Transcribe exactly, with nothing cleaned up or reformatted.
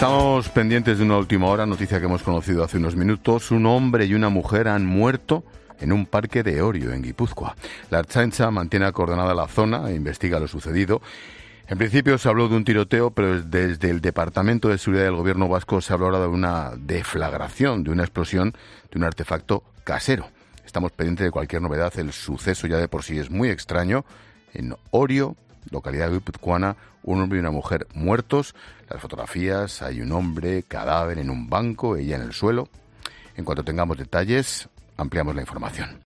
Estamos pendientes de una última hora, noticia que hemos conocido hace unos minutos. Un hombre y una mujer han muerto en un parque de Orio, en Guipúzcoa. La Ertzaintza mantiene acordonada la zona e investiga lo sucedido. En principio se habló de un tiroteo, pero desde el Departamento de Seguridad del Gobierno vasco se habló ahora de una deflagración, de una explosión de un artefacto casero. Estamos pendientes de cualquier novedad. El suceso ya de por sí es muy extraño. En Orio, localidad guipuzcoana, un hombre y una mujer muertos. Las fotografías, hay un hombre, cadáver en un banco, ella en el suelo. En cuanto tengamos detalles, ampliamos la información.